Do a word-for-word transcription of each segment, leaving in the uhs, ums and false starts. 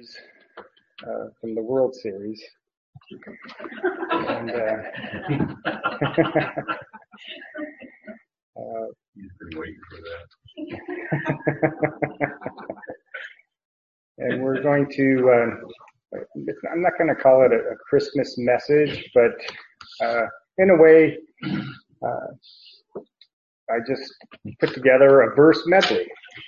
messages uh, from the World Series. And, uh, uh, He's been waiting for that. And we're going to, uh, I'm not going to call it a, a Christmas message, but uh, in a way, uh, I just put together a verse medley.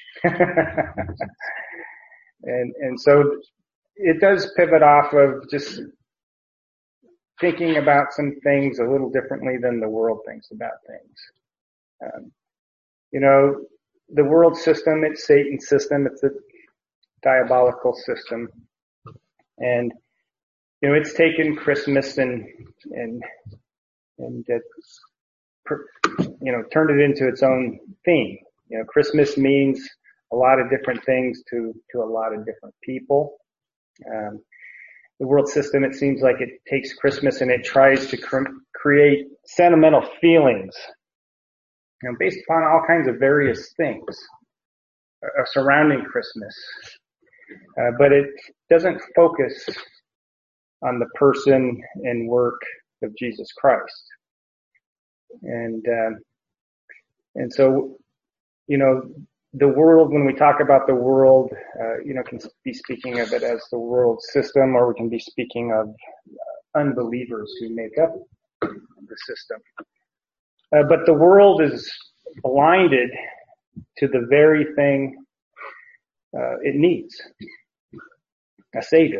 and and so it does pivot off of just thinking about some things a little differently than the world thinks about things. Um, you know, the world system, it's Satan's system, it's a diabolical system. And, you know, it's taken Christmas and, and, and, uh, you know, turned it into its own theme. You know, Christmas means a lot of different things to, to a lot of different people. Um, the world system, it seems like it takes Christmas and it tries to cr- create sentimental feelings, you know, based upon all kinds of various things uh, surrounding Christmas. Uh, but it doesn't focus on the person and work of Jesus Christ. And, um, and so, you know, the world, when we talk about the world, uh, you know, can be speaking of it as the world system, or we can be speaking of uh, unbelievers who make up the system. Uh, but the world is blinded to the very thing uh, it needs, a Savior.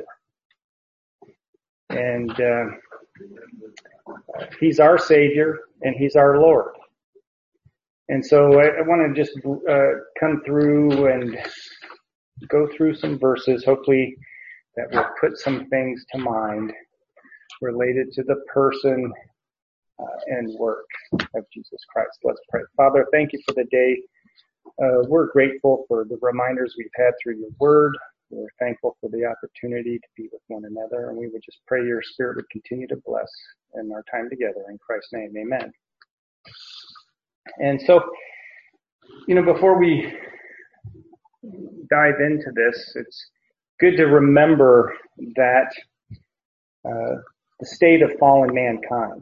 And uh, He's our Savior, and He's our Lord. And so I, I want to just uh, come through and go through some verses, hopefully that will put some things to mind related to the person uh, and work of Jesus Christ. Let's pray. Father, thank you for the day. Uh, we're grateful for the reminders we've had through your word. We're thankful for the opportunity to be with one another, and we would just pray your Spirit would continue to bless in our time together. In Christ's name, amen. And so, you know, before we dive into this, it's good to remember that uh, the state of fallen mankind.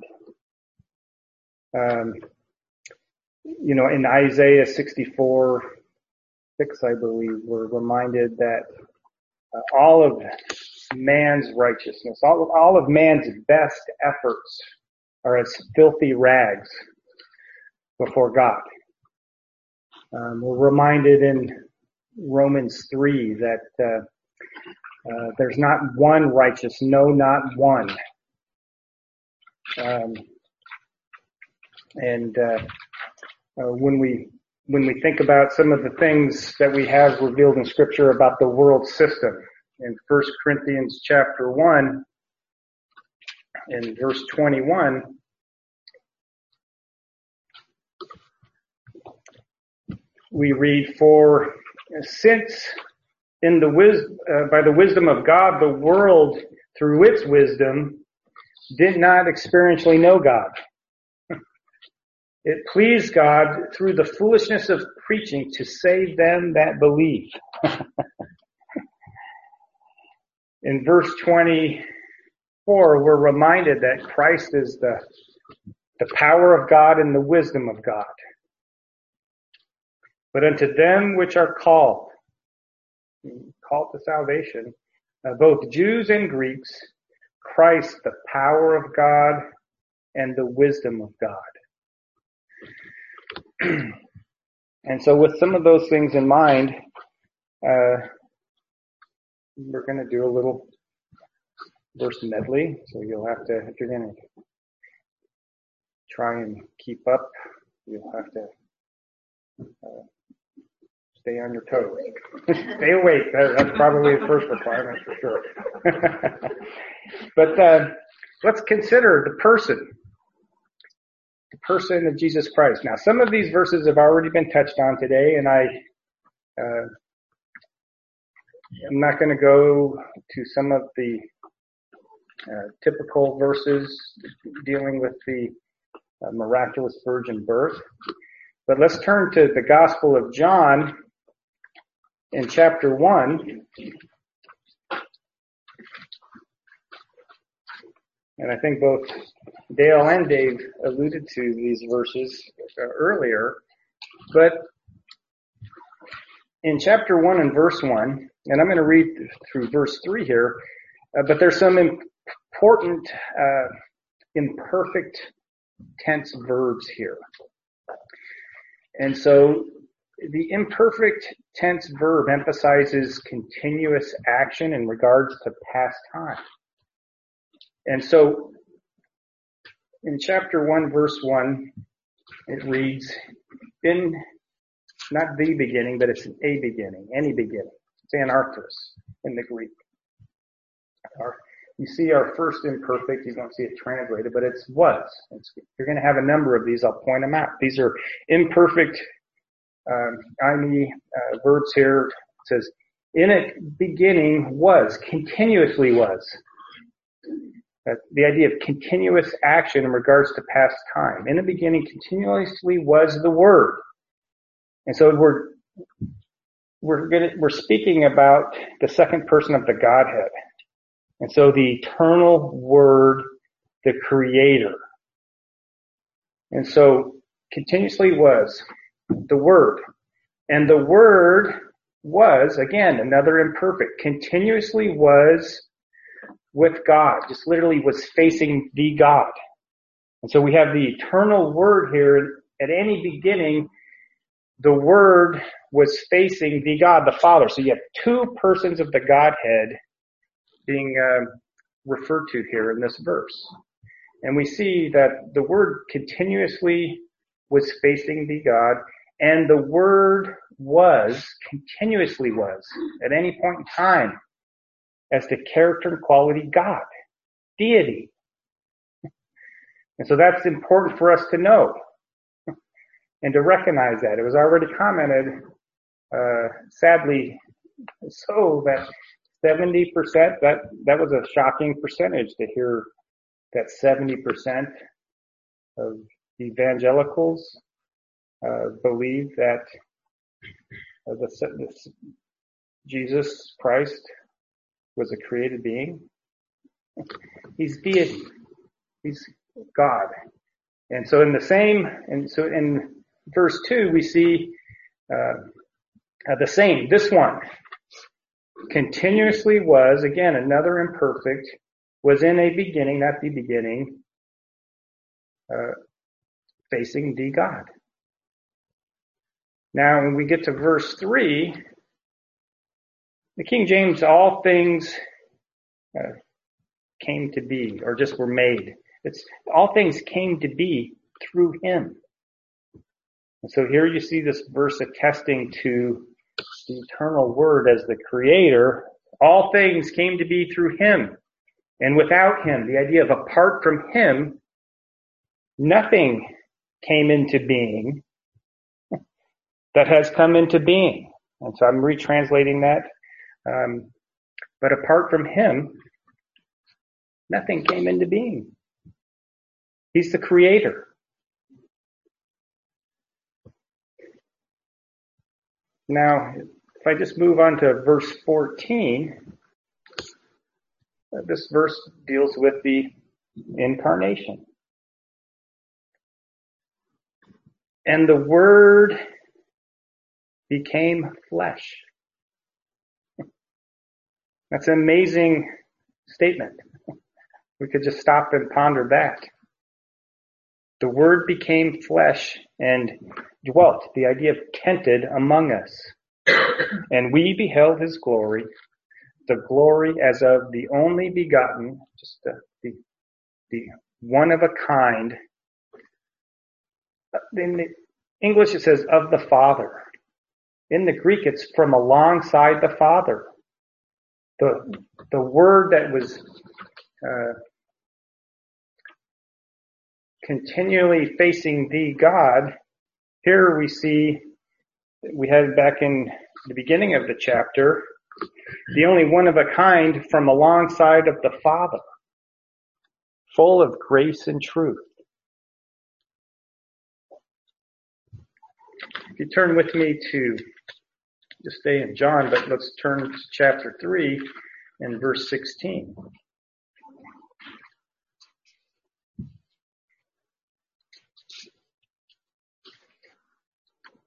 Um, you know, in Isaiah sixty-four, six, I believe, we're reminded that uh, all of man's righteousness, all of, all of man's best efforts are as filthy rags before God. Um, we're reminded in Romans three that uh, uh, there's not one righteous, no, not one. Um, and uh, uh, when we when we think about some of the things that we have revealed in Scripture about the world system, in First Corinthians chapter one, in verse twenty-one, we read, "For since in the wis- uh, by the wisdom of God, the world through its wisdom did not experientially know God. It pleased God through the foolishness of preaching to save them that believe." In verse twenty-four, we're reminded that Christ is the, the power of God and the wisdom of God. "But unto them which are called," called to salvation, uh, both Jews and Greeks, Christ, the power of God and the wisdom of God. And so with some of those things in mind, uh, we're going to do a little verse medley. So you'll have to, if you're going to try and keep up, you'll have to uh, stay on your toes. Stay awake. That, that's probably the first requirement for sure. But uh, let's consider the person. The person of Jesus Christ. Now, some of these verses have already been touched on today, and I, uh, I'm not going to go to some of the uh, typical verses dealing with the uh, miraculous virgin birth. But let's turn to the Gospel of John in chapter one. And I think both Dale and Dave alluded to these verses uh, earlier. But in chapter one and verse one, and I'm going to read through verse three here, uh, but there's some important uh, imperfect tense verbs here. And so the imperfect tense verb emphasizes continuous action in regards to past time. And so in chapter one, verse one, it reads, in, not the beginning, but it's a beginning, any beginning. It's anarthros in the Greek. Our, you see our first imperfect, you don't see it translated, but it's was. It's, you're going to have a number of these. I'll point them out. These are imperfect um, I mean, uh, verbs here. It says, in a beginning was, continuously was. Uh, the idea of continuous action in regards to past time. In the beginning, continuously was the Word. And so we're we're gonna, we're speaking about the second person of the Godhead. And so the eternal Word, the Creator. And so continuously was the Word. And the Word was, again, another imperfect, continuously was with God, just literally was facing the God. And so we have the eternal Word here. At any beginning, the Word was facing the God, the Father. So you have two persons of the Godhead being uh, referred to here in this verse. And we see that the Word continuously was facing the God, and the Word was, continuously was, at any point in time, as the character and quality God, deity. And so that's important for us to know and to recognize that. It was already commented, uh, sadly, so that seventy percent, that, that was a shocking percentage to hear that seventy percent of evangelicals uh, believe that uh, the, the, Jesus Christ was a created being. He's deity. He's God. And so in the same, and so in verse two, we see uh, uh, the same. This one continuously was, again, another imperfect, was in a beginning, not the beginning, uh, facing the God. Now, when we get to verse three, the King James, all things uh, came to be, or just were made. It's all things came to be through him. And so here you see this verse attesting to the eternal Word as the Creator. All things came to be through him. And without him, the idea of apart from him, nothing came into being that has come into being. And so I'm retranslating that. Um, but apart from him, nothing came into being. He's the Creator. Now, if I just move on to verse fourteen, this verse deals with the incarnation. And the Word became flesh. That's an amazing statement. We could just stop and ponder that. The Word became flesh and dwelt, the idea of tented among us. And we beheld his glory, the glory as of the only begotten, just the, the, the one of a kind. In the English it says of the Father. In the Greek it's from alongside the Father. The, the word that was uh, continually facing the God, here we see, we had back in the beginning of the chapter, the only one of a kind from alongside of the Father, full of grace and truth. If you turn with me to, just stay in John, but let's turn to chapter three and verse sixteen.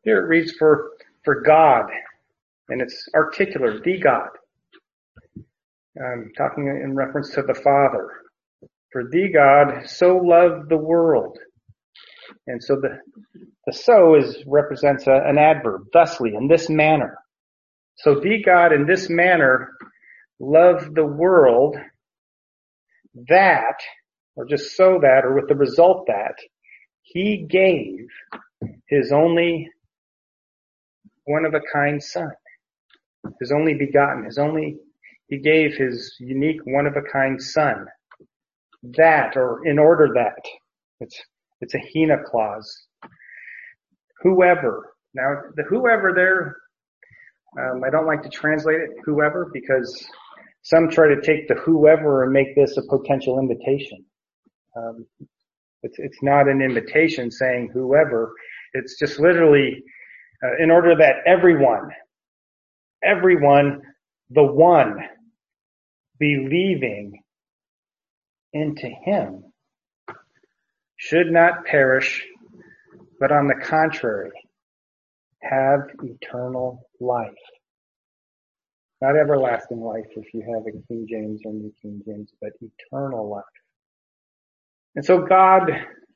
Here it reads for, for God, and it's articular, the God. I'm talking in reference to the Father. For the God so loved the world. And so the, the so is, represents a, an adverb, thusly, in this manner. So the God in this manner loved the world that, or just so that, or with the result that, he gave his only one-of-a-kind son, his only begotten, his only, he gave his unique one-of-a-kind son. That, or in order that, it's, it's a hina clause. Whoever. Now, the whoever there, um, I don't like to translate it whoever because some try to take the whoever and make this a potential invitation. Um, it's, it's not an invitation saying whoever. It's just literally uh, in order that everyone, everyone, the one, believing into him should not perish, but on the contrary, have eternal life. Not everlasting life if you have a King James or New King James, but eternal life. And so God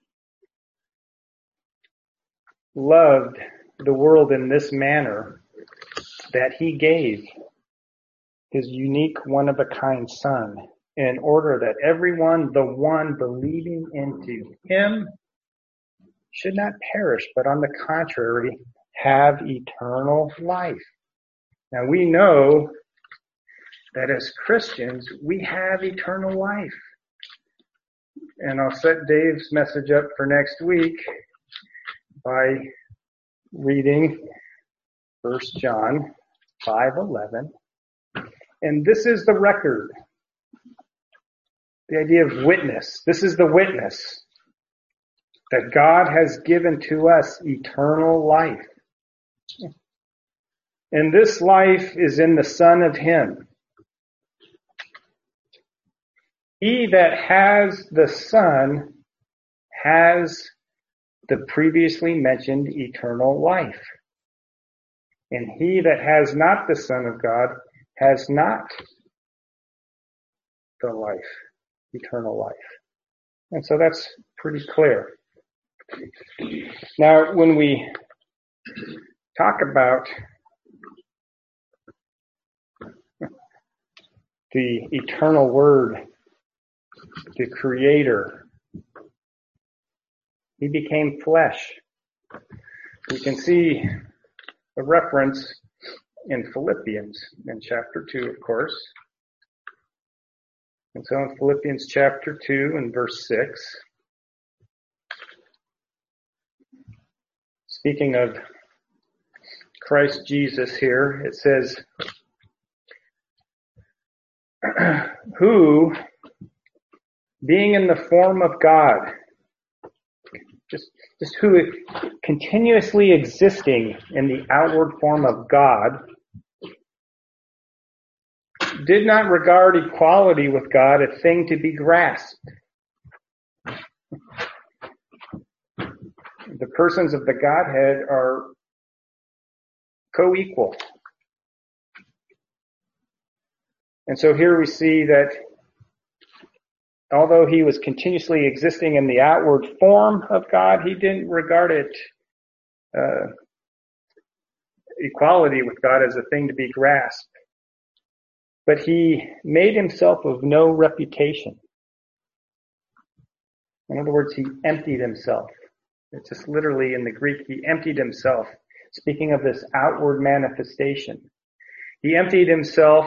loved the world in this manner that he gave his unique one-of-a-kind son in order that everyone, the one believing into him, should not perish, but on the contrary, have eternal life. Now we know that as Christians, we have eternal life. And I'll set Dave's message up for next week by reading First John five eleven. And this is the record. The idea of witness. This is the witness that God has given to us eternal life. And this life is in the Son of him. He that has the Son has the previously mentioned eternal life. And he that has not the Son of God has not the life, eternal life. And so that's pretty clear. Now, when we talk about the eternal Word, the Creator, he became flesh. We can see a reference in Philippians in chapter two, of course. And so in Philippians chapter two and verse six, speaking of Christ Jesus here, it says, who, being in the form of God, just, just who continuously existing in the outward form of God, did not regard equality with God a thing to be grasped. The persons of the Godhead are co-equal. And so here we see that although he was continuously existing in the outward form of God, he didn't regard it, uh, equality with God as a thing to be grasped. But he made himself of no reputation. In other words, he emptied himself. It's just literally in the Greek, he emptied himself. Speaking of this outward manifestation. He emptied himself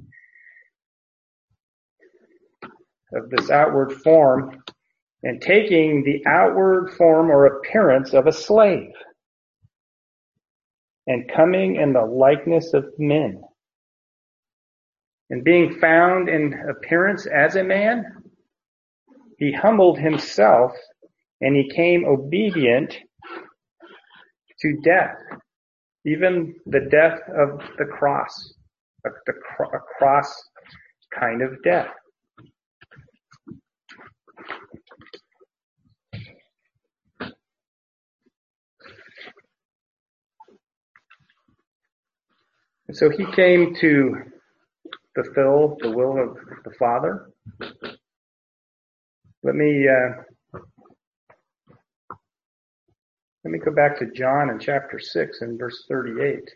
of this outward form and taking the outward form or appearance of a slave and coming in the likeness of men. And being found in appearance as a man, he humbled himself and he came obedient to death, even the death of the cross, a, the, a cross kind of death. And so he came to fulfill the will of the Father. Let me uh, let me go back to John in chapter six and verse thirty-eight.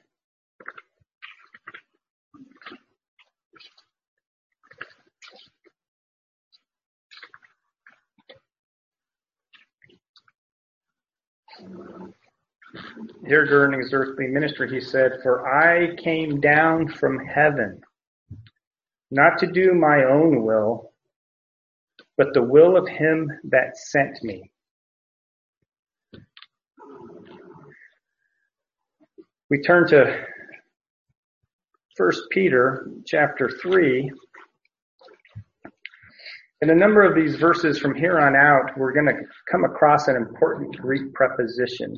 Here during his earthly ministry, he said, "For I came down from heaven, not to do my own will, but the will of him that sent me." We turn to First Peter chapter three. In a number of these verses from here on out, we're going to come across an important Greek preposition.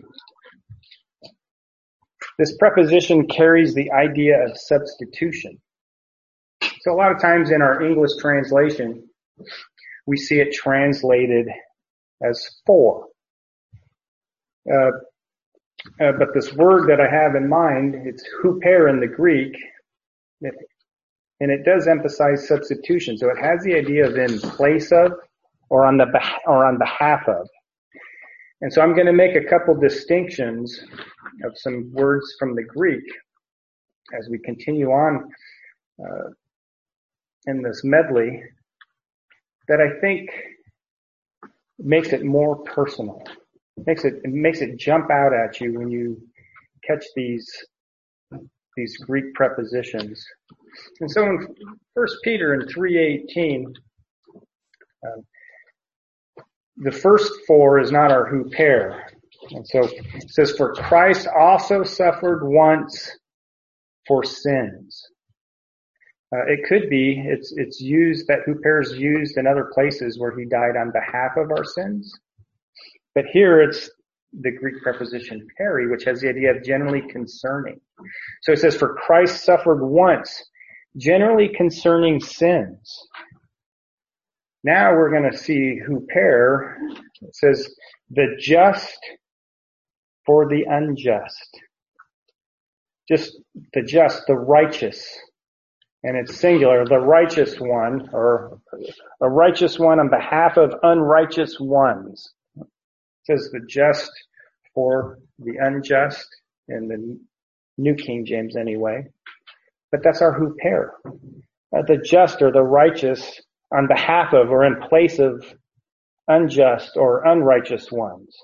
This preposition carries the idea of substitution. So a lot of times in our English translation, we see it translated as for. Uh, uh, but this word that I have in mind, it's huper in the Greek, and it does emphasize substitution. So it has the idea of in place of or on the or on behalf of. And so I'm going to make a couple distinctions of some words from the Greek as we continue on uh, in this medley that I think makes it more personal. Makes it, it makes it jump out at you when you catch these these Greek prepositions. And so in First Peter in three eighteen, um, the first four is not our huper. And so it says, "For Christ also suffered once for sins." Uh, it could be, it's it's used, that huper is used in other places where he died on behalf of our sins. But here it's the Greek preposition peri, which has the idea of generally concerning. So it says, "For Christ suffered once, generally concerning sins." Now we're going to see huper. It says, "the just for the unjust." Just the just, the righteous. And it's singular, the righteous one, or a righteous one on behalf of unrighteous ones. It says the just for the unjust in the New King James anyway. But that's our huper. Uh, the just or the righteous on behalf of or in place of unjust or unrighteous ones.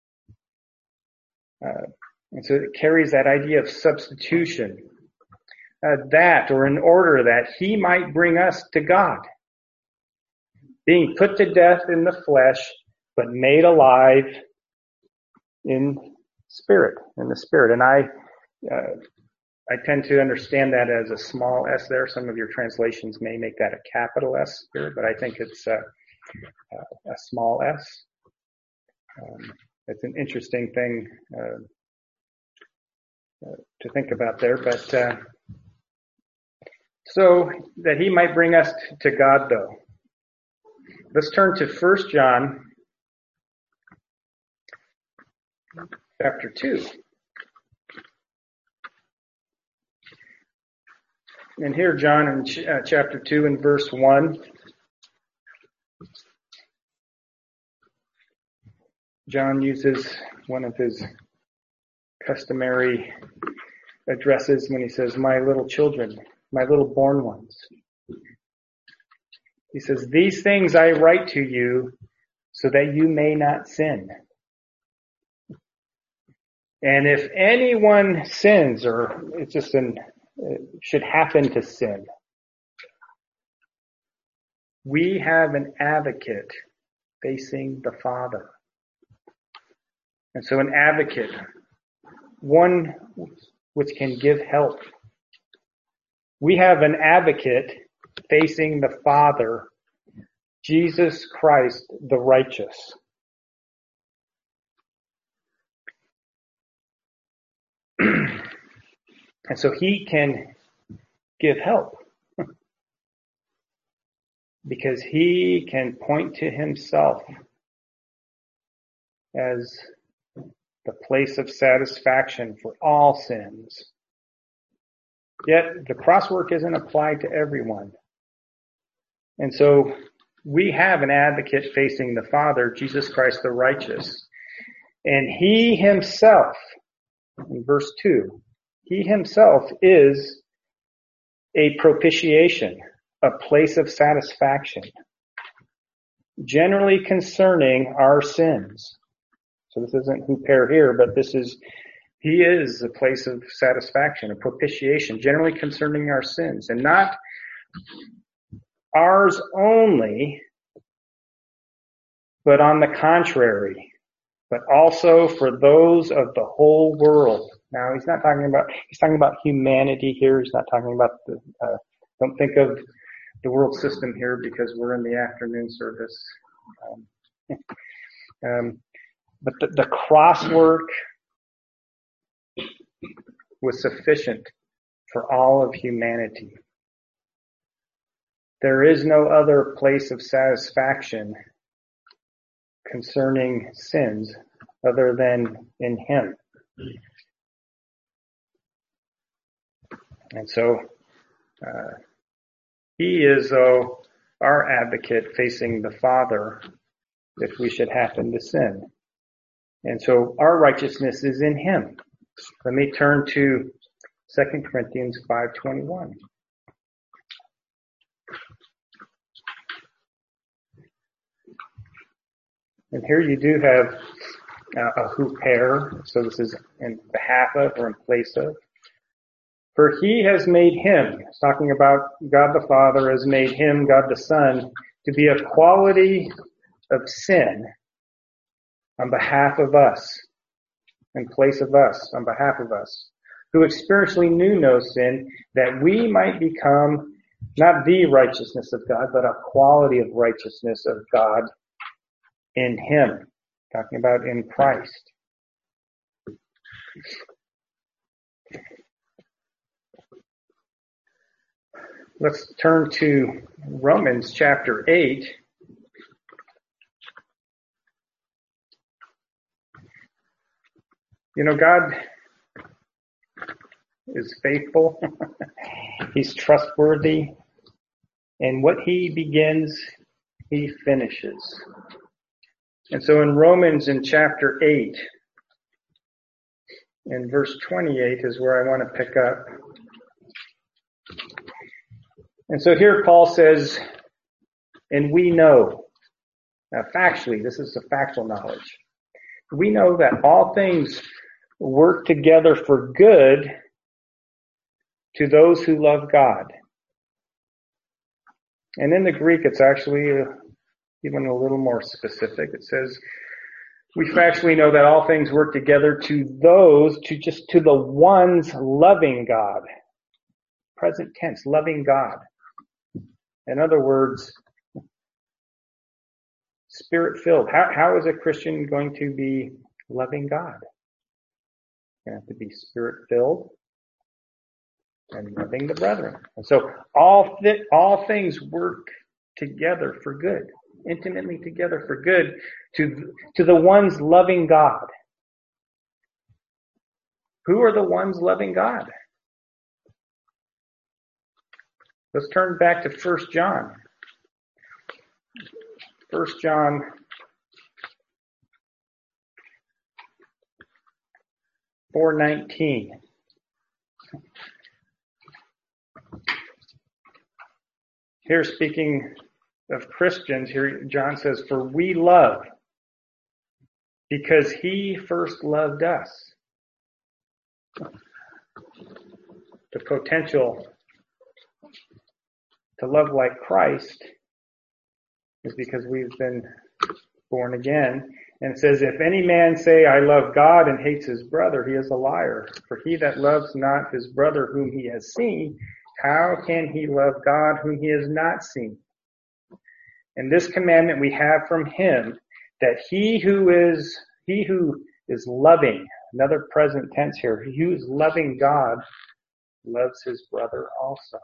Uh, and so it carries that idea of substitution. Uh, that, or in order that he might bring us to God. Being put to death in the flesh, but made alive in spirit, in the spirit. And I, uh, I tend to understand that as a small s there. Some of your translations may make that a capital S here, but I think it's a, a, a small s. Um, it's an interesting thing uh, uh, to think about there. But uh, so that he might bring us to God, though. Let's turn to First John chapter two. And here, John in ch- uh, chapter two and verse one, John uses one of his customary addresses when he says, "My little children, my little born ones." He says, "These things I write to you so that you may not sin. And if anyone sins," or it's just an, it should happen to sin, "we have an advocate facing the Father." And so an advocate, one which can give help. We have an advocate facing the Father, Jesus Christ the righteous. And so he can give help because he can point to himself as the place of satisfaction for all sins. Yet the cross work isn't applied to everyone. And so we have an advocate facing the Father, Jesus Christ the righteous. And he himself, in verse two, he himself is a propitiation, a place of satisfaction, generally concerning our sins. So this isn't huper here, but this is, he is a place of satisfaction, a propitiation, generally concerning our sins, and not ours only, but on the contrary, but also for those of the whole world. Now, he's not talking about, he's talking about humanity here. He's not talking about the, uh, don't think of the world system here because we're in the afternoon service. Um, um, but the, the cross work was sufficient for all of humanity. There is no other place of satisfaction concerning sins other than in him. And so uh, he is, though, our advocate facing the Father if we should happen to sin. And so our righteousness is in him. Let me turn to Second Corinthians five twenty-one. And here you do have uh, a huper, so this is in behalf of or in place of. For he has made him, it's talking about God the Father has made him, God the Son, to be a quality of sin on behalf of us, in place of us, on behalf of us, who experientially knew no sin, that we might become not the righteousness of God, but a quality of righteousness of God in him. Talking about in Christ. Let's turn to Romans chapter eight. You know, God is faithful. He's trustworthy. And what he begins, he finishes. And so in Romans in chapter eight, in verse twenty-eight is where I want to pick up. And so here Paul says, and we know, now factually, this is a factual knowledge. We know that all things work together for good to those who love God. And in the Greek, it's actually uh, even a little more specific. It says, we factually know that all things work together to those, to just to the ones loving God. Present tense, loving God. In other words, Spirit-filled. How, how is a Christian going to be loving God? You have to be Spirit-filled and loving the brethren. And so all th- all things work together for good, intimately together for good to, to the ones loving God. Who are the ones loving God? Let's turn back to First John. First John four nineteen. Here speaking of Christians, here John says, for we love because he first loved us. The potential to love like Christ is because we've been born again. And it says, if any man say, I love God and hates his brother, he is a liar. For he that loves not his brother whom he has seen, how can he love God whom he has not seen? And this commandment we have from him, that he who is, he who is loving, another present tense here, he who is loving God loves his brother also.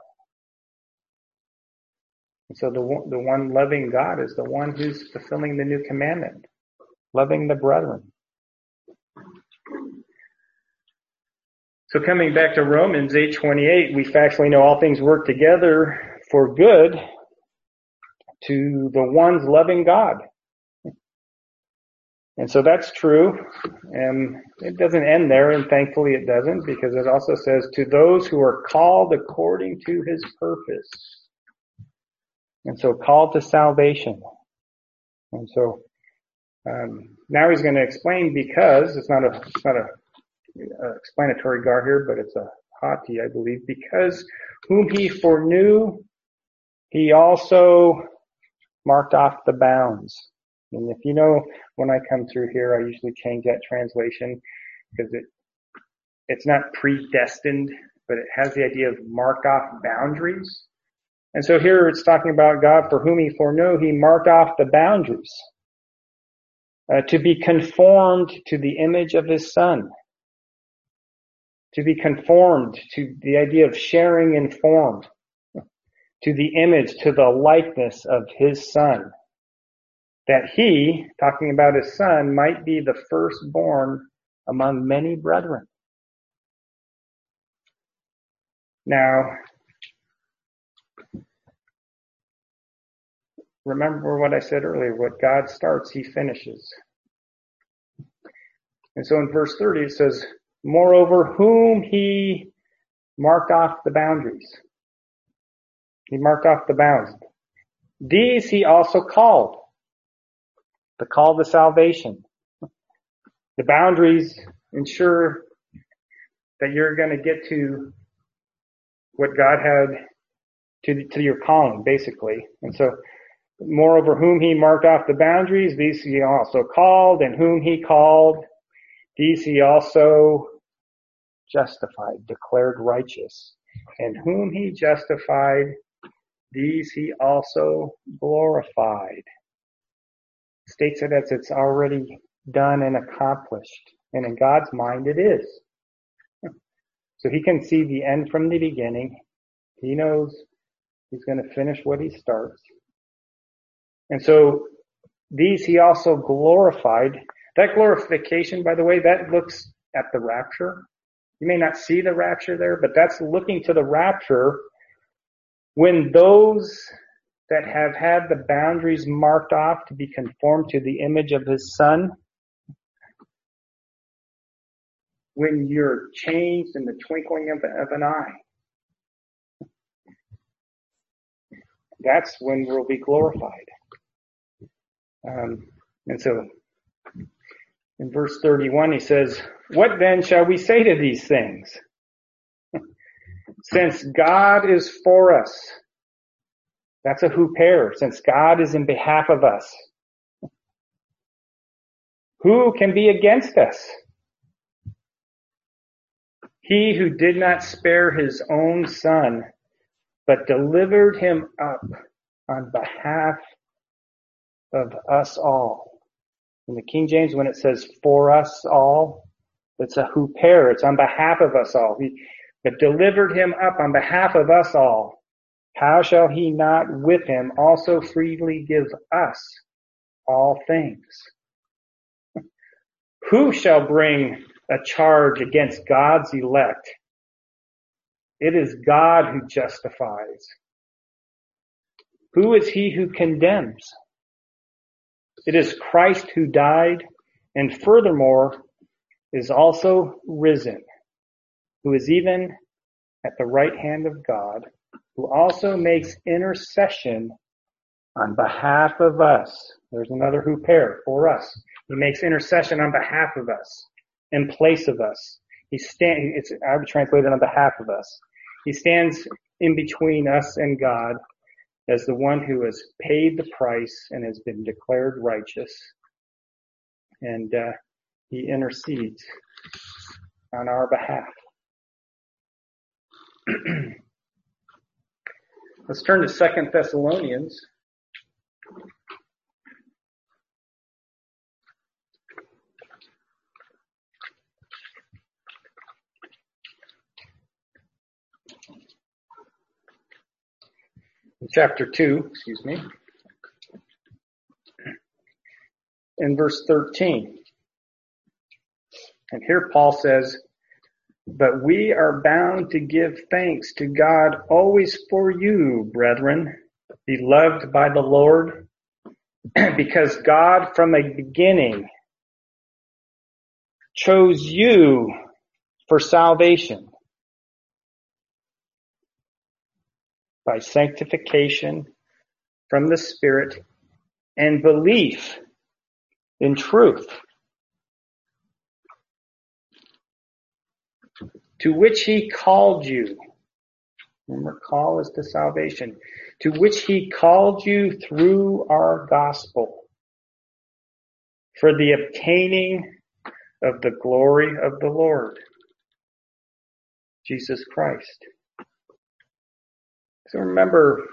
And so the one, the one loving God is the one who's fulfilling the new commandment, loving the brethren. So coming back to Romans eight twenty-eight, we factually know all things work together for good to the ones loving God. And so that's true. And it doesn't end there, and thankfully it doesn't, because it also says to those who are called according to his purpose. And so called to salvation. And so um, now he's going to explain, because it's not a it's not a, a explanatory gar here, but it's a hati, I believe. Because whom he foreknew, he also marked off the bounds. And if you know, when I come through here, I usually change that translation because it it's not predestined, but it has the idea of marked off boundaries. And so here it's talking about God, for whom he foreknew, he marked off the boundaries uh, to be conformed to the image of his Son. To be conformed to the idea of sharing in form, to the image, to the likeness of his Son. That he, talking about his Son, might be the firstborn among many brethren. Now, remember what I said earlier, what God starts, he finishes. And so in verse thirty it says, moreover, whom he marked off the boundaries. He marked off the bounds. These he also called. The call to salvation. The boundaries ensure that you're going to get to what God had to, to your calling, basically. And so, moreover, whom he marked off the boundaries, these he also called, and whom he called, these he also justified, declared righteous. And whom he justified, these he also glorified. States it as it's already done and accomplished. And in God's mind it is. So he can see the end from the beginning. He knows he's going to finish what he starts. And so these he also glorified. That glorification, by the way, that looks at the rapture. You may not see the rapture there, but that's looking to the rapture when those that have had the boundaries marked off to be conformed to the image of his Son, when you're changed in the twinkling of, of an eye, that's when we'll be glorified. Um, and so in verse thirty-one he says, what then shall we say to these things? Since God is for us, that's a huper, since God is in behalf of us, who can be against us? He who did not spare his own Son, but delivered him up on behalf of us all. In the King James, when it says for us all, it's a huper, it's on behalf of us all. He but delivered him up on behalf of us all. How shall he not with him also freely give us all things? Who shall bring a charge against God's elect? It is God who justifies. Who is he who condemns? It is Christ who died, and furthermore is also risen, who is even at the right hand of God, who also makes intercession on behalf of us. There's another huper, for us. He makes intercession on behalf of us, in place of us. He stand, it's, I would translate it on behalf of us. He stands in between us and God as the one who has paid the price and has been declared righteous. And uh, he intercedes on our behalf. Let's turn to Second Thessalonians. In chapter two, excuse me, in verse thirteen. And here Paul says, But we are bound to give thanks to God always for you, brethren, beloved by the Lord, because God from a beginning chose you for salvation by sanctification from the Spirit and belief in truth, to which he called you. Remember, call is to salvation. To which he called you through our gospel for the obtaining of the glory of the Lord, Jesus Christ. So remember,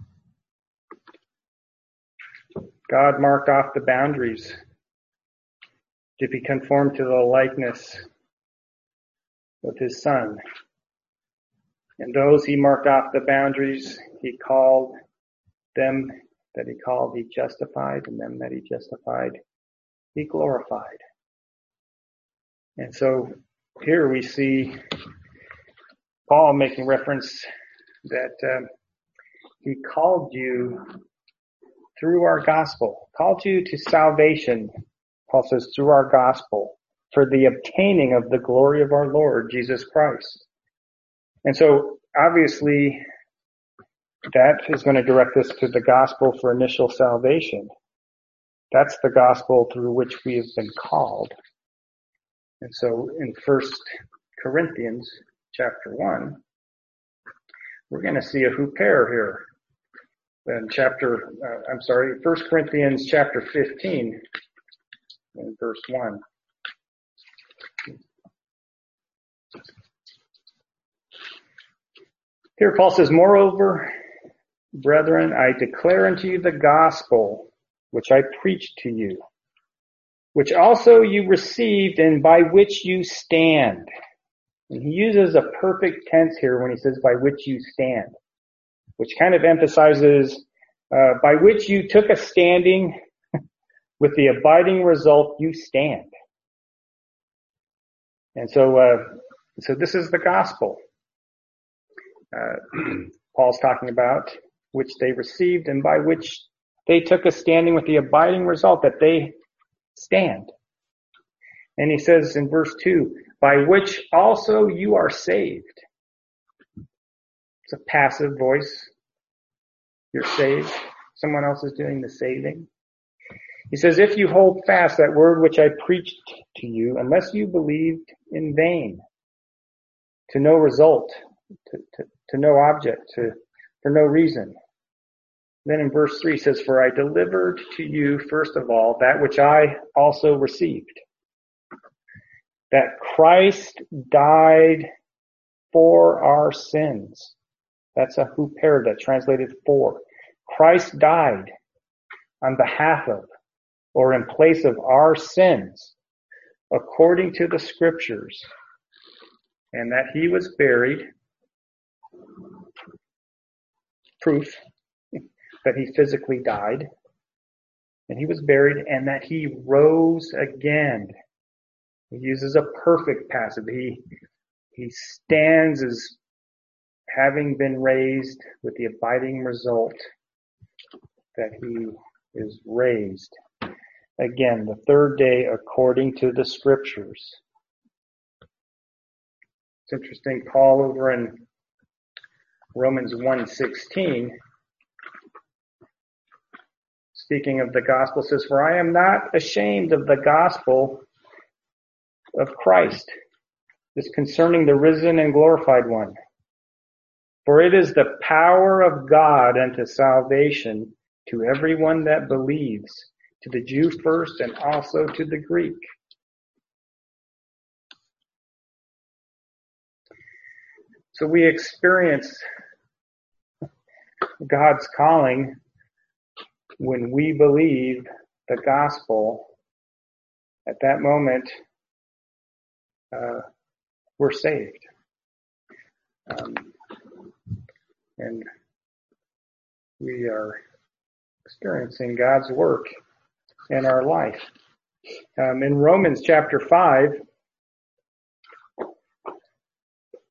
God marked off the boundaries to be conformed to the likeness of his Son. And those he marked off the boundaries, he called. Them that he called, he justified, and them that he justified, he glorified. And so here we see Paul making reference that um, he called you through our gospel, called you to salvation, Paul says, through our gospel, for the obtaining of the glory of our Lord Jesus Christ. And so obviously that is going to direct us to the gospel for initial salvation. That's the gospel through which we have been called. And so in First Corinthians chapter one, we're going to see a huper here. In chapter, uh, I'm sorry, First Corinthians chapter fifteen, in verse one. Here Paul says, moreover, brethren, I declare unto you the gospel which I preached to you, which also you received and by which you stand. And he uses a perfect tense here when he says by which you stand, which kind of emphasizes uh, by which you took a standing with the abiding result you stand. And so, uh, so this is the gospel. Uh, Paul's talking about which they received and by which they took a standing with the abiding result that they stand. And he says in verse two, by which also you are saved. It's a passive voice. You're saved. Someone else is doing the saving. He says, if you hold fast that word which I preached to you, unless you believed in vain, to no result, to, to, to no object, to, for no reason. Then in verse three it says, for I delivered to you first of all that which I also received, that Christ died for our sins. That's a huper, that translated for. Christ died on behalf of, or in place of our sins, according to the scriptures, and that he was buried, proof that he physically died, and he was buried, and that he rose again. He uses a perfect passive. He, he stands as having been raised with the abiding result that he is raised. Again, the third day according to the scriptures. It's interesting, Paul over in Romans one sixteen, speaking of the gospel, says, for I am not ashamed of the gospel of Christ. It's concerning the risen and glorified one. For it is the power of God unto salvation to everyone that believes, to the Jew first and also to the Greek. So we experience God's calling when we believe the gospel. At that moment, uh, we're saved. Um, and we are experiencing God's work in our life. Um, in Romans chapter five,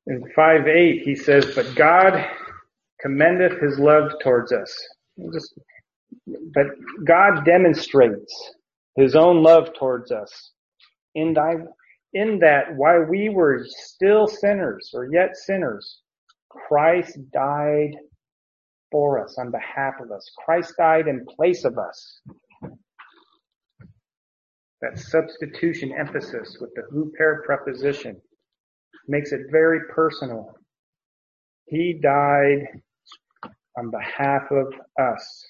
In five eight, he says, but God commendeth his love towards us. Just, but God demonstrates his own love towards us in, thy, in that while we were still sinners or yet sinners, Christ died for us, on behalf of us. Christ died in place of us. That substitution emphasis with the huper preposition makes it very personal. He died on behalf of us.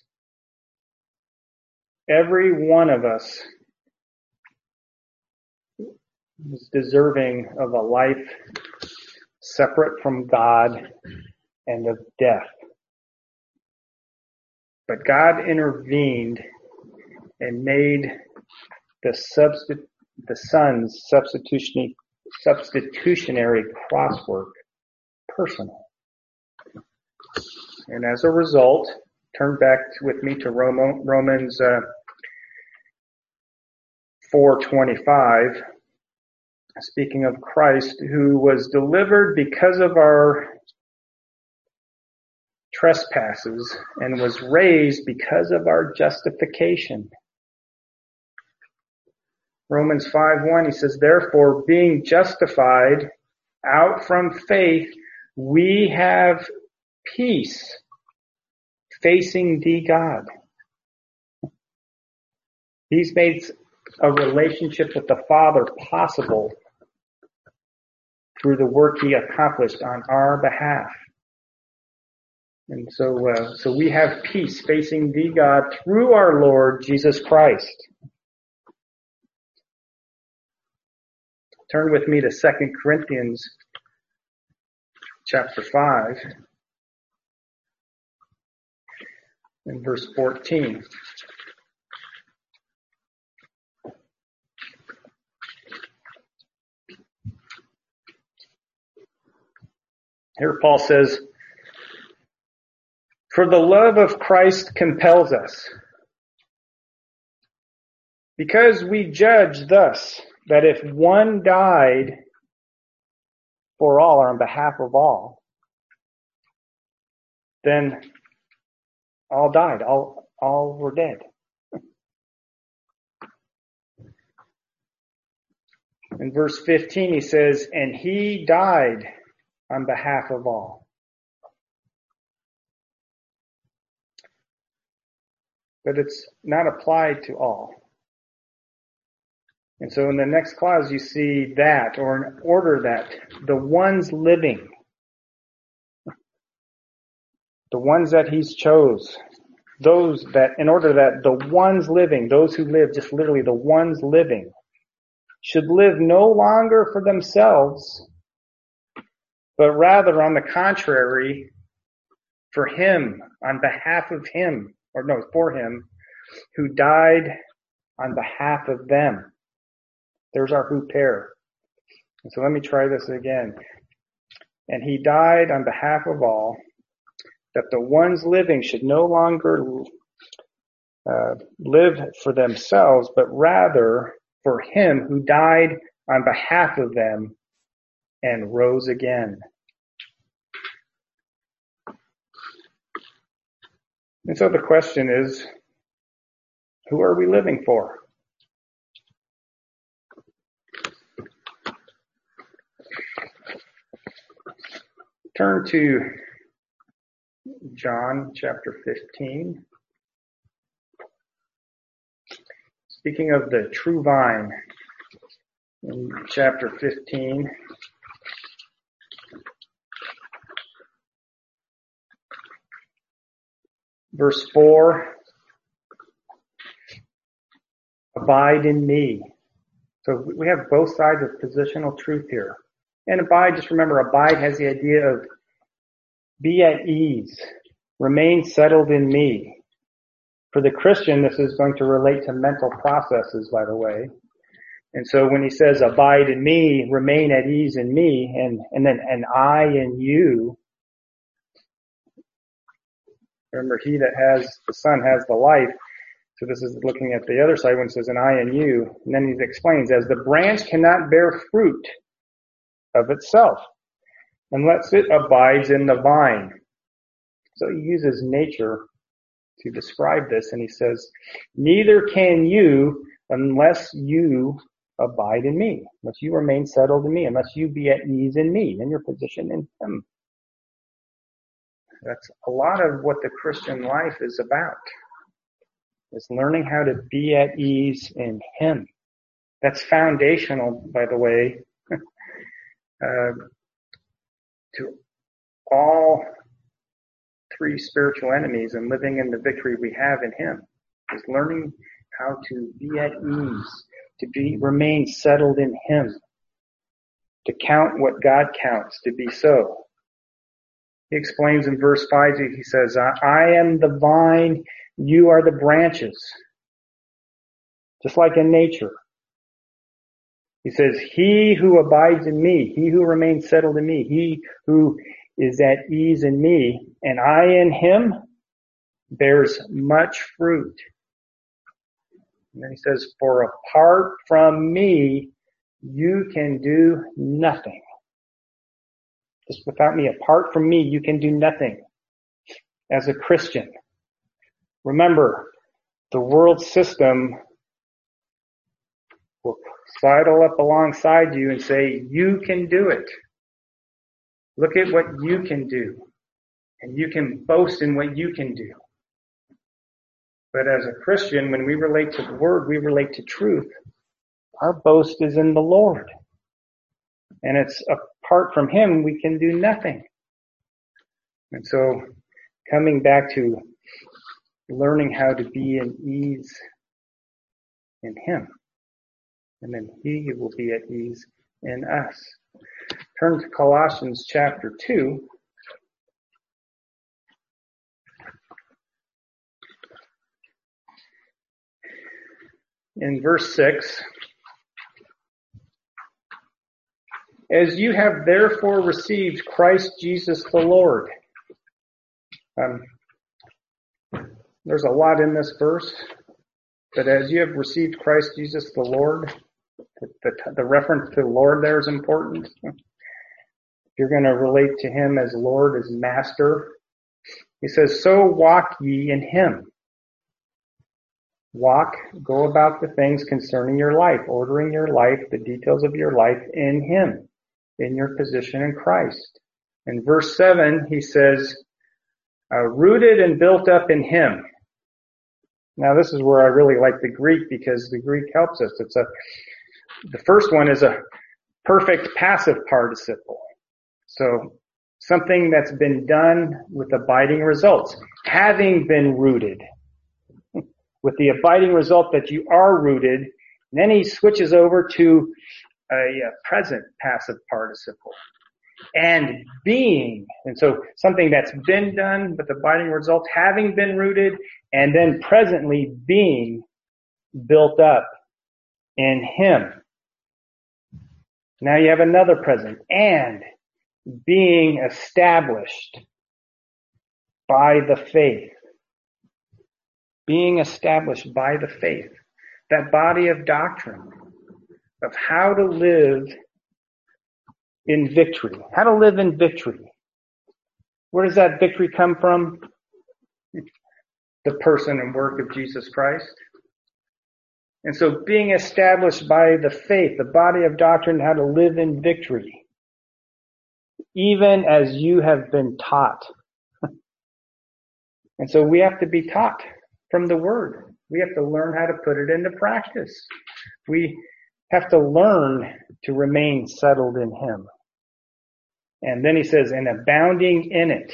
Every one of us is deserving of a life separate from God and of death. But God intervened and made the substi- the Son's substitutionary, substitutionary crosswork personal. And as a result, turn back with me to Romans uh, four twenty-five. Speaking of Christ, who was delivered because of our trespasses and was raised because of our justification. Romans five one, he says, therefore, being justified out from faith, we have peace facing thee, God. He's made a relationship with the Father possible through the work he accomplished on our behalf. And so, uh, so we have peace facing thee, God, through our Lord Jesus Christ. Turn with me to Second Corinthians chapter five and verse fourteen. Here Paul says, for the love of Christ compels us, because we judge thus, that if one died for all, or on behalf of all, then all died, all, all were dead. In verse fifteen, he says, and he died on behalf of all. But it's not applied to all. And so in the next clause you see that, or in order that, the ones living, the ones that he's chose, those that, in order that the ones living, those who live, just literally the ones living, should live no longer for themselves, but rather on the contrary, for him, on behalf of him, or no, for him, who died on behalf of them. There's our huper. And so let me try this again. And he died on behalf of all, that the ones living should no longer uh, live for themselves, but rather for him who died on behalf of them and rose again. And so the question is, who are we living for? Turn to John chapter fifteen. Speaking of the true vine, in chapter fifteen, verse four, abide in me. So we have both sides of positional truth here. And abide, just remember, abide has the idea of be at ease, remain settled in me. For the Christian, this is going to relate to mental processes, by the way. And so when he says abide in me, remain at ease in me, and, and then and I in you, remember, he that has the Son has the life. So this is looking at the other side when it says, and I in you. And then he explains, as the branch cannot bear fruit of itself, unless it abides in the vine. So he uses nature to describe this, and he says, neither can you unless you abide in me, unless you remain settled in me, unless you be at ease in me, in your position in him. That's a lot of what the Christian life is about, is learning how to be at ease in him. That's foundational, by the way, uh, to all three spiritual enemies and living in the victory we have in him, is learning how to be at ease, to be remain settled in him, to count what God counts to be so. He explains in verse five, he says, I am the vine, you are the branches. Just like in nature. He says, he who abides in me, he who remains settled in me, he who is at ease in me, and I in him, bears much fruit. And then he says, for apart from me, you can do nothing. Just without me, apart from me, you can do nothing as a Christian. Remember, the world system will sidle up alongside you and say, you can do it. Look at what you can do. And you can boast in what you can do. But as a Christian, when we relate to the Word, we relate to truth. Our boast is in the Lord. And it's apart from him, we can do nothing. And so, coming back to learning how to be in ease in him. And then he will be at ease in us. Turn to Colossians chapter two. In verse six, as you have therefore received Christ Jesus the Lord. Um, there's a lot in this verse, but as you have received Christ Jesus the Lord, the, the, the reference to Lord there is important. If you're going to relate to him as Lord, as Master, he says, so walk ye in him. Walk, go about the things concerning your life, ordering your life, the details of your life in him, in your position in Christ. In verse seven, he says, uh, rooted and built up in him. Now this is where I really like the Greek, because the Greek helps us. It's a, the first one is a perfect passive participle. So something that's been done with abiding results, having been rooted. With the abiding result that you are rooted, and then he switches over to a, a present passive participle. And being, and so something that's been done with abiding result, having been rooted, and then presently being built up in him. Now you have another present, and being established by the faith. Being established by the faith. That body of doctrine of how to live in victory. How to live in victory. Where does that victory come from? The person and work of Jesus Christ. And so being established by the faith, the body of doctrine, how to live in victory. Even as you have been taught. And so we have to be taught from the Word. We have to learn how to put it into practice. We have to learn to remain settled in him. And then he says, and abounding in it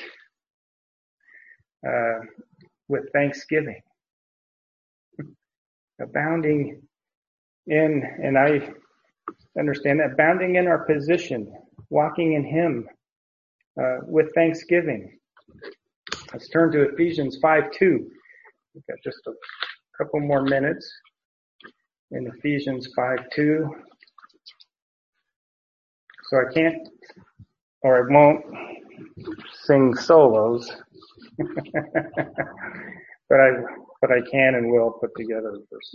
uh, with thanksgiving. Abounding in, and I understand that, abounding in our position, walking in him uh, with thanksgiving. Let's turn to Ephesians five two. We've got just a couple more minutes in Ephesians five two. So I can't, or I won't sing solos, but I but I can and will put together a verse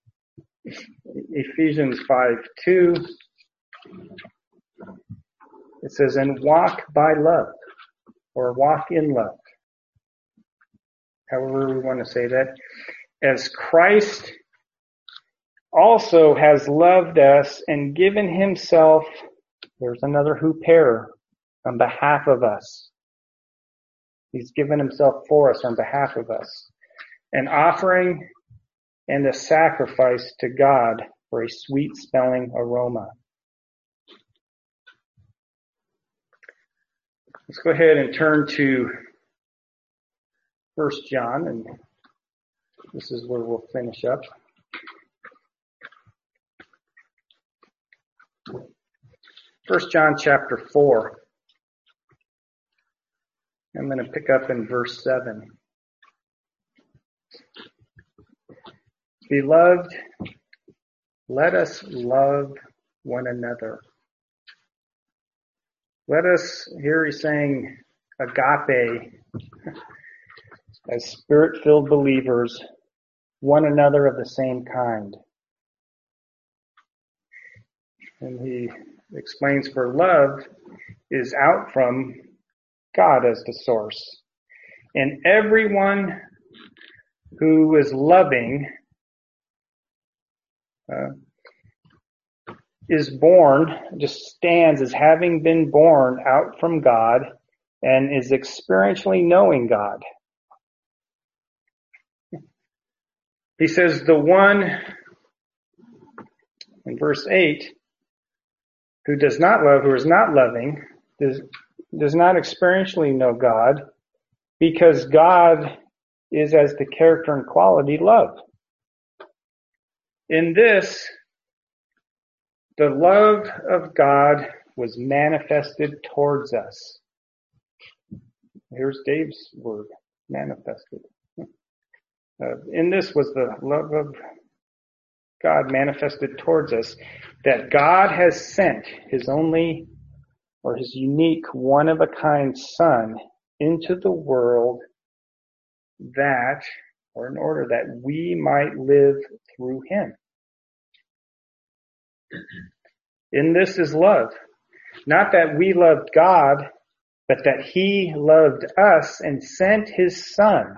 medley. Ephesians five two. It says, and walk by love, or walk in love. However we want to say that. As Christ also has loved us and given himself, there's another huper, on behalf of us. He's given himself for us on behalf of us. An offering and a sacrifice to God for a sweet-smelling aroma. Let's go ahead and turn to First John, and this is where we'll finish up. First John chapter four. I'm going to pick up in verse seven. Beloved, let us love one another. Let us, here he's saying agape, as spirit-filled believers, one another of the same kind. And he explains for love is out from God as the source. And everyone who is loving uh, is born, just stands as having been born out from God and is experientially knowing God. He says the one, in verse eight, who does not love, who is not loving, does, does not experientially know God, because God is as the character and quality love. In this, the love of God was manifested towards us. Here's Dave's word, manifested. Uh, in this was the love of God manifested towards us, that God has sent his only or his unique one-of-a-kind Son into the world that, or in order that we might live through him. In this is love. Not that we loved God, but that he loved us and sent his Son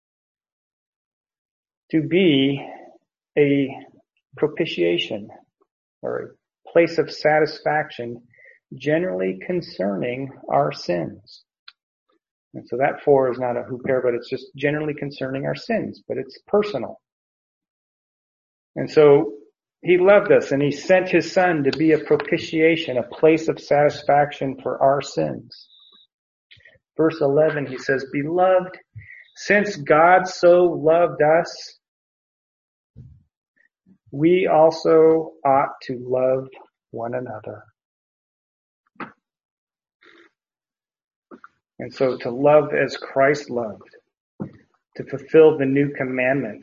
to be a propitiation or a place of satisfaction generally concerning our sins. And so that for is not a huper, but it's just generally concerning our sins, but it's personal. And so he loved us and he sent his Son to be a propitiation, a place of satisfaction for our sins. Verse eleven, he says, Beloved, since God so loved us, we also ought to love one another. And so to love as Christ loved, to fulfill the new commandment.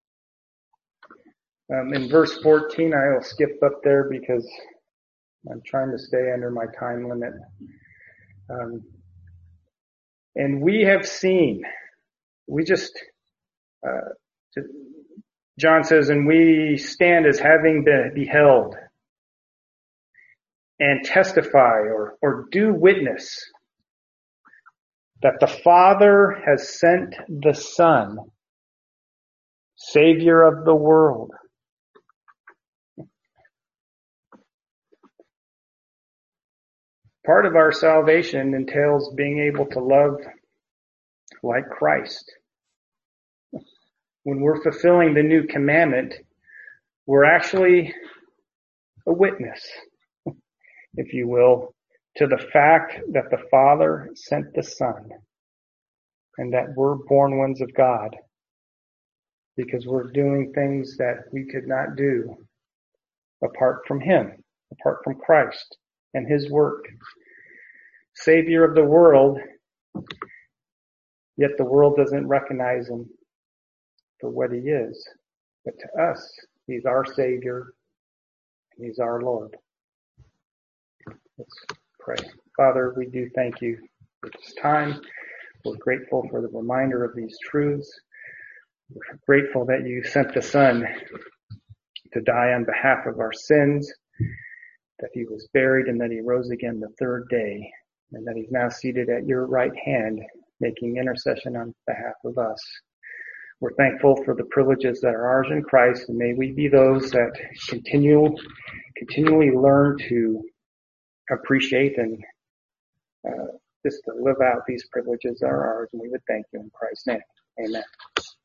Um, in verse fourteen, I will skip up there because I'm trying to stay under my time limit. Um, and we have seen, we just, uh, John says, and we stand as having been beheld and testify or, or do witness that the Father has sent the Son, Savior of the world. Part of our salvation entails being able to love like Christ. When we're fulfilling the new commandment, we're actually a witness, if you will, to the fact that the Father sent the Son and that we're born ones of God because we're doing things that we could not do apart from him, apart from Christ and his work. Savior of the world, yet the world doesn't recognize him for what he is. But to us, he's our Savior and he's our Lord. Let's pray. Father, we do thank you for this time. We're grateful for the reminder of these truths. We're grateful that you sent the Son to die on behalf of our sins, that he was buried and that he rose again the third day, and that he's now seated at your right hand, making intercession on behalf of us. We're thankful for the privileges that are ours in Christ, and may we be those that continue, continually learn to appreciate and uh, just to live out these privileges that are ours, and we would thank you in Christ's name. Amen.